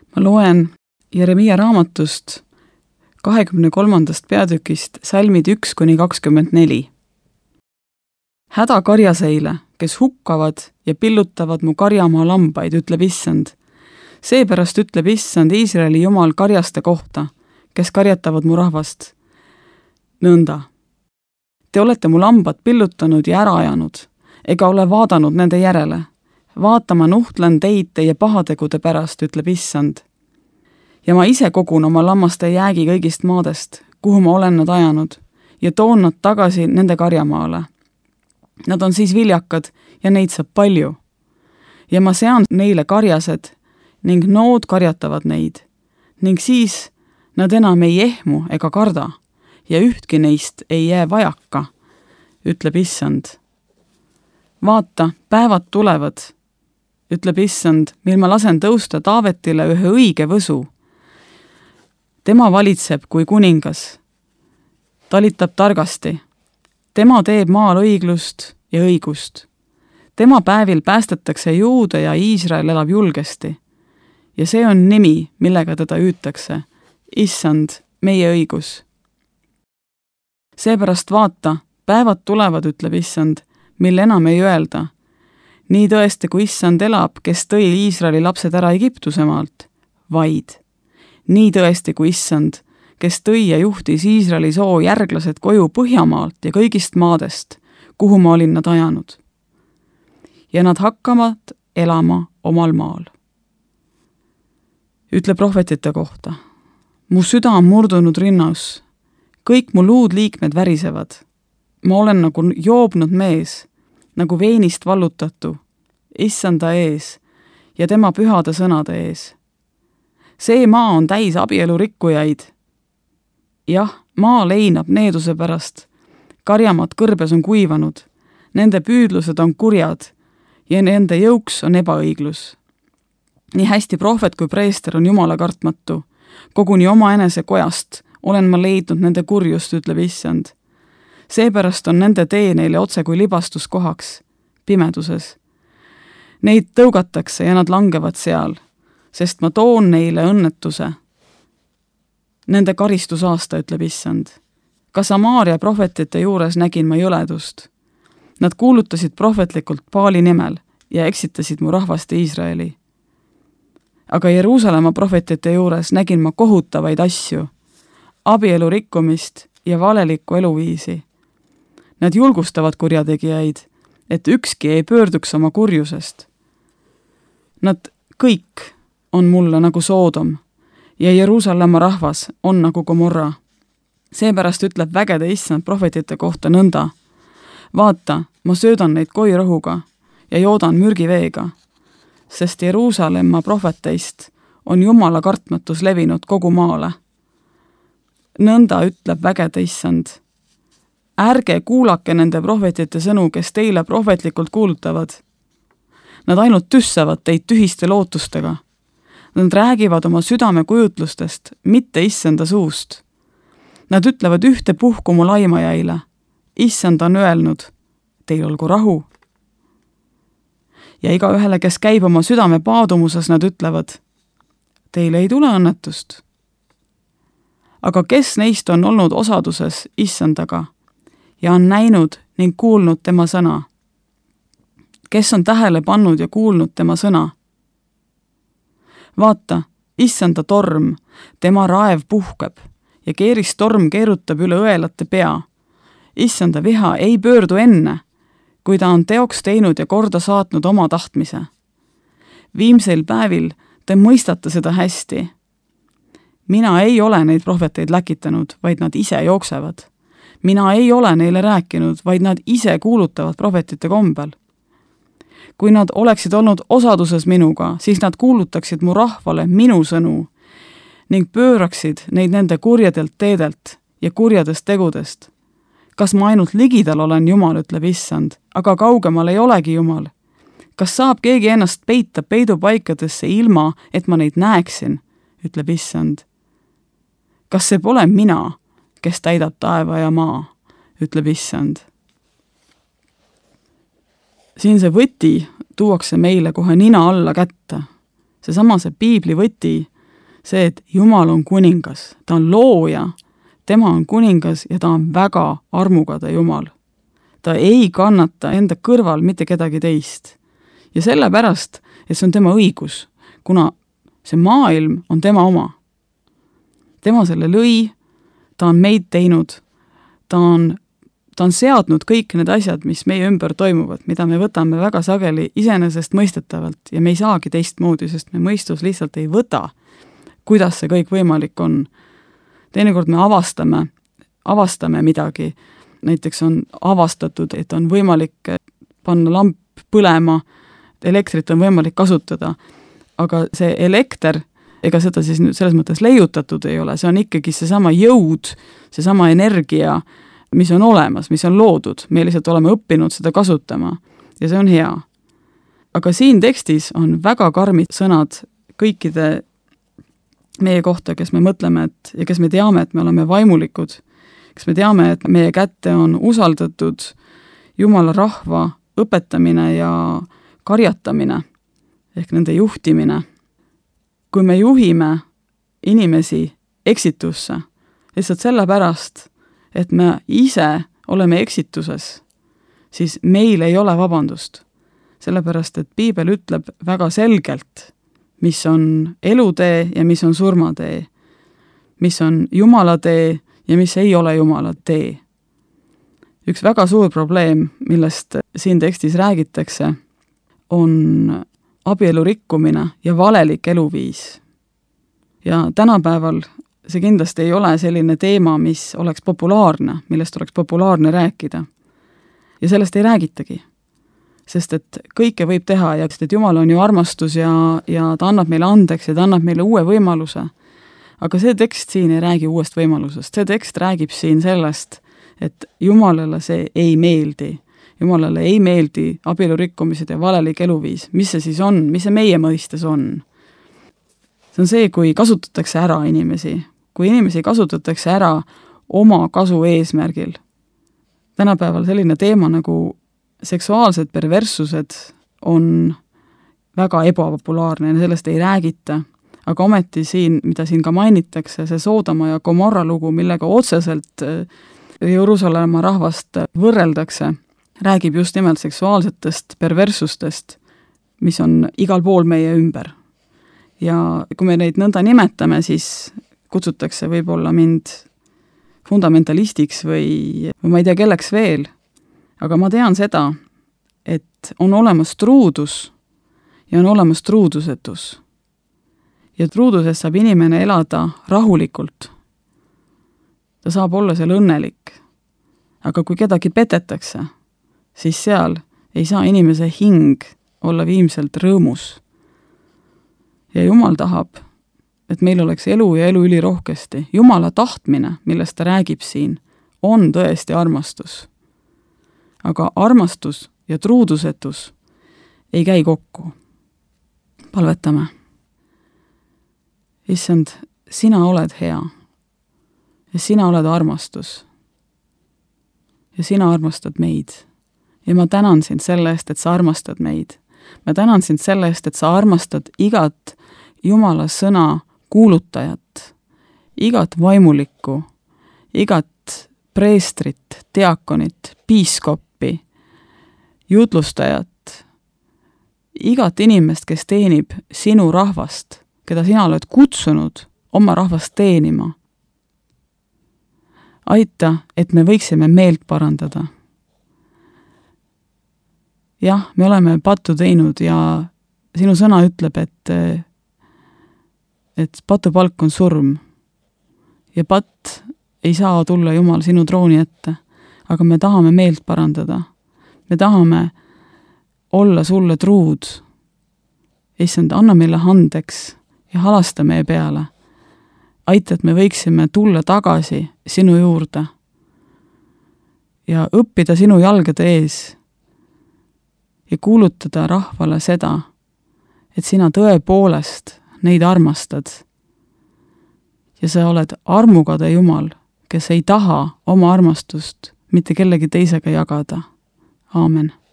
Ma loen Jeremiia raamatust 23. peatükist salmid 1-24. Häda karjaseile, kes hukkavad ja pillutavad mu karjamaa lambaid, ütleb Issand. Seepärast ütleb Issand Iisraeli Jumal karjaste kohta, kes karjatavad mu rahvast. Nõnda. Te olete mu lambad pillutanud ja ära ajanud, ega ole vaadanud nende järele. Vaatama nuhtlen teid teie pahategude pärast, ütleb Issand. Ja ma ise kogun oma lammaste jäägi kõigist maadest, kuhu ma olen nad ajanud, ja toon nad tagasi nende karjamaale. Nad on siis viljakad ja neid saab palju. Ja ma sean neile karjased ning nood karjatavad neid, ning siis nad enam ei ehmu ega karda, ja ühtki neist ei jää vajaka, ütleb Issand. Vaata, päevad tulevad, ütleb Issand, mil ma lasen tõusta Taavetile ühe õige võsu. Tema valitseb kui kuningas, talitab targasti. Tema teeb maal õiglust ja õigust. Tema päevil päästetakse Juuda ja Iisrael elab julgesti. Ja see on nimi, millega teda hüütakse. Issand, meie õigus. Seepärast vaata, päevad tulevad, ütleb Issand, mil enam ei öelda. Nii tõesti, kui Issand elab, kes tõi Iisraeli lapsed ära Egiptuse maalt, vaid. Nii tõesti, kui Issand, kes tõi ja juhtis Iisraeli soo järglased koju Põhjamaalt ja kõigist maadest, kuhu ma olin nad ajanud. Ja nad hakkavad elama omal maal. Ütle prohvetite kohta. Mu süda on murdunud rinnaus. Kõik mu luudliikmed värisevad. Ma olen nagu joobnud mees, nagu veinist vallutatu, Issanda ees ja tema pühade sõnade ees. See maa on täis abielurikkujaid. Jah, maa leinab needuse pärast. Karjamad kõrbes on kuivanud. Nende püüdlused on kurjad ja nende jõuks on ebaõiglus. Nii hästi prohvet kui preester on Jumala kartmatu. Koguni oma enese kojast olen ma leidnud nende kurjust, ütleb Issand. Seepärast on nende tee neile otse kui libastuskohaks, pimeduses. Neid tõugatakse ja nad langevad seal, sest ma toon neile õnnetuse. Nende karistusaasta, ütleb Issand. Ka Samaaria prohvetite juures nägin ma jõledust. Nad kuulutasid prohvetlikult Paali nimel ja eksitasid mu rahvast Iisraeli. Aga Jeruusalemma prohvetite juures nägin ma kohutavaid asju, abielu rikkumist ja valelikku eluviisi. Nad julgustavad kurjategijaid, et ükski ei pöörduks oma kurjusest. Nad kõik on mulle nagu Soodom ja Jeruusalemma rahvas on nagu Gomorra. Seepärast ütleb vägede Issand prohvetite kohta nõnda. Vaata, ma söödan neid koirohuga ja joodan mürgiveega, sest Jeruusalemma prohveteist on Jumala kartmatus levinud kogu maale. Nõnda ütleb vägede Issand. Ärge kuulake nende prohvetite sõnu, kes teile prohvetlikult kuulutavad. Nad ainult tüssavad teid tühiste lootustega. Nad räägivad oma südame kujutlustest, mitte Issanda suust. Nad ütlevad ühte puhku mu laimajaile. Issand on öelnud, teil olgu rahu. Ja igaühele, kes käib oma südame paadumuses, nad ütlevad, teile ei tule õnnetust. Aga kes neist on olnud osaduses Issandaga ja on näinud ning kuulnud tema sõna? Kes on tähele pannud ja kuulnud tema sõna? Vaata, Issanda torm, tema raev puhkeb ja keeristorm keerutab üle õelate pea. Issanda viha ei pöördu enne, kui ta on teoks teinud ja korda saatnud oma tahtmise. Viimseil päevil te mõistate seda hästi. Mina ei ole neid prohveteid läkitanud, vaid nad ise jooksevad. Mina ei ole neile rääkinud, vaid nad ise kuulutavad prohvetite kombel. Kui nad oleksid olnud osaduses minuga, siis nad kuulutaksid mu rahvale minu sõnu ning pööraksid neid nende kurjadelt teedelt ja kurjadest tegudest. Kas ma ainult ligidal olen Jumal, ütleb Issand, aga kaugemal ei olegi Jumal? Kas saab keegi ennast peita peidupaikadesse ilma, et ma neid näeksin, ütleb Issand? Kas see pole mina, kes täidab taeva ja maa, ütleb Issand? Siin see võti tuuakse meile kohe nina alla kätte. See piibli võti, see, et Jumal on kuningas, ta on looja, tema on kuningas ja ta on väga armukade Jumal. Ta ei kannata enda kõrval mitte kedagi teist. Ja sellepärast, et see on tema õigus, kuna see maailm on tema oma. Tema selle lõi, ta on meid teinud, ta on seadnud kõik need asjad, mis meie ümber toimuvad, mida me võtame väga sageli iseenesest mõistetavalt ja me ei saagi teistmoodi, sest me mõistus lihtsalt ei võta, kuidas see kõik võimalik on. Teinekord me avastame midagi, näiteks on avastatud, et on võimalik panna lamp põlema, elektrit on võimalik kasutada, aga see elekter, ega seda siis nüüd selles mõttes leiutatud ei ole, see on ikkagi seesama jõud, seesama energia, mis on olemas, mis on loodud, me lihtsalt oleme õppinud seda kasutama ja see on hea. Aga siin tekstis on väga karmid sõnad kõikide meie kohta, kes me mõtleme, ja kes me teame, et me oleme vaimulikud, kes me teame, et meie kätte on usaldatud Jumala rahva õpetamine ja karjatamine ehk nende juhtimine. Kui me juhime inimesi eksitusse, lihtsalt sellepärast, et me ise oleme eksituses, siis meil ei ole vabandust. Sellepärast, et Piibel ütleb väga selgelt, mis on elutee ja mis on surmatee, mis on Jumala tee ja mis ei ole Jumala tee. Üks väga suur probleem, millest siin tekstis räägitakse, on abielu rikkumine ja valelik eluviis. Ja tänapäeval see kindlasti ei ole selline teema, mis oleks populaarne, millest oleks populaarne rääkida. Ja sellest ei räägitagi. Sest et kõike võib teha ja et Jumal on ju armastus ja ta annab meile andeks ja ta annab meile uue võimaluse. Aga see tekst siin ei räägi uuest võimalusest. See tekst räägib siin sellest, et Jumalale see ei meeldi. Jumalale ei meeldi abielu rikkumised ja valelik eluviis. Mis see siis on? Mis see meie mõistes on? See on see, kui kasutatakse ära inimesi. Kui inimesi kasutatakse ära oma kasu eesmärgil. Tänapäeval selline teema nagu seksuaalsed perverssused on väga ebapopulaarne ja sellest ei räägita. Aga ometi siin, mida siin ka mainitakse, see Soodoma ja Gomorra lugu, millega otseselt Jeruusalemma rahvast võrreldakse, räägib just nimelt seksuaalsetest perverssustest, mis on igal pool meie ümber. Ja kui me neid nõnda nimetame, siis kutsutakse võib-olla mind fundamentalistiks või ma ei tea kelleks veel. Aga ma tean seda, et on olemas truudus ja on olemas truudusetus. Ja truuduses saab inimene elada rahulikult. Ta saab olla seal õnnelik. Aga kui kedagi petetakse, siis seal ei saa inimese hing olla viimselt rõõmus. Ja Jumal tahab, et meil oleks elu ja elu ülirohkesti. Jumala tahtmine, millest ta räägib siin, on tõesti armastus. Aga armastus ja truudusetus ei käi kokku. Palvetame. Issand, sina oled hea ja sina oled armastus ja sina armastad meid. Ja ma tänan sind selle eest, et sa armastad meid. Ma tänan sind selle eest, et sa armastad igat Jumala sõna kuulutajat, igat vaimulikku, igat preestrit, diakonit, piiskoppi, jutlustajat, igat inimest, kes teenib sinu rahvast, keda sina oled kutsunud oma rahvast teenima. Aita, et me võiksime meelt parandada. Jah, me oleme pattu teinud ja sinu sõna ütleb, et patu palk on surm ja patt ei saa tulla Jumal sinu trooni ette, aga me tahame meelt parandada. Me tahame olla sulle truud. Issand, anna meile andeks ja halasta meie peale. Aita, et me võiksime tulla tagasi sinu juurde ja õppida sinu jalgade ees ja kuulutada rahvale seda, et sina tõepoolest neid armastad. Ja sa oled armukade Jumal, kes ei taha oma armastust mitte kellegi teisega jagada. Aamen.